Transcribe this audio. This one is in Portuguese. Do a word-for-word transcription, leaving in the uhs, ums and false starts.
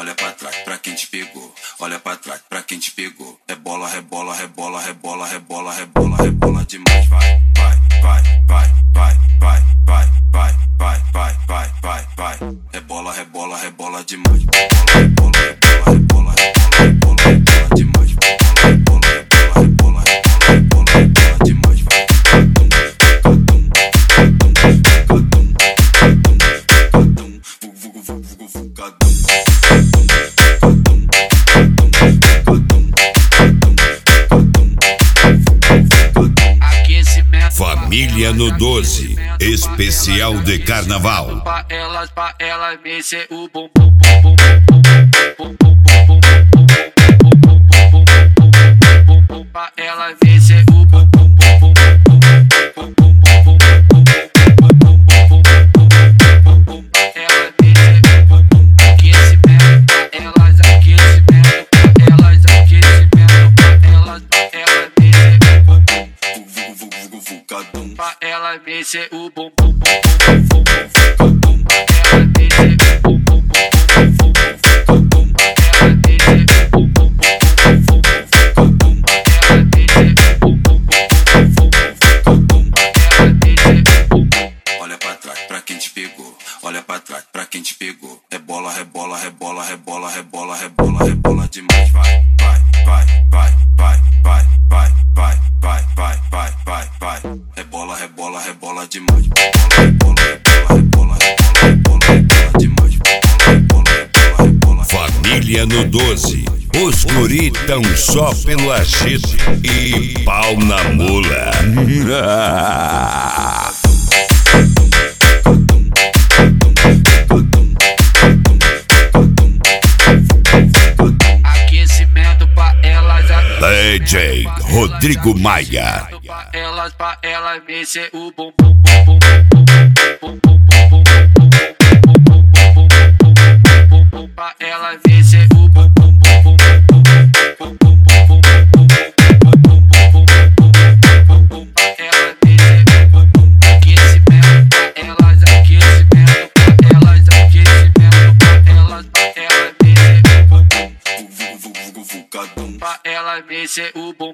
olha pra trás pra quem te pegou, olha pra trás pra quem te pegou. Rebola, rebola, rebola, rebola, rebola, rebola, rebola demais. Vai, vai, vai, vai, vai, vai, vai, vai, vai, vai, vai, vai, vai. Rebola, rebola, rebola demais. Rebola, rebola, rebola, rebola, rebola, rebola demais. Rebola, rebola, rebola, rebola, rebola, rebola demais. Família no doze, especial de carnaval. Pra elas, pra elas mexer o bum bum bum bum bum bum. Pra elas mexer o bum bum bum bum bum bum bum. Elas mexer o bum bum. Aquecimento pra elas, aquecimento pra elas, aquecimento pra elas, pra elas mexer o bum bum. Pra ela mexer o bum bum bum bum bum bum. Pra ela mexer o bum bum bum bum bum bum. Pra ela mexer o bum bum bum bum bum bum. Pra ela mexer o bum bum bum bum bum. Pra ela mexer o bum bum. Olha pra trás pra quem te pegou, olha pra trás pra quem te pegou. Rebola, rebola, rebola, rebola, rebola, rebola, rebola demais. Vai, vai, vai, vai, vai, vai, vai, vai, vai, vai, vai, vai, vai. Rebola, rebola, rebola demais. Rebola, rebola, rebola, rebola, rebola, rebola demais. Rebola, rebola, rebola. Família no doze, os guri tão só pelo agito e pau na mula. Aquecimento pra elas, D J Rodrigo Maia. pra elas, pra elas mexer o bum bum bum bum bum. Pra elas mexer o bum bum bum bum. Pra elas mexer o bum bum. Aquecimento pra elas, aquecimento pra elas, aquecimento pra elas, pra elas mexer o bum bum. Pra elas mexer o bum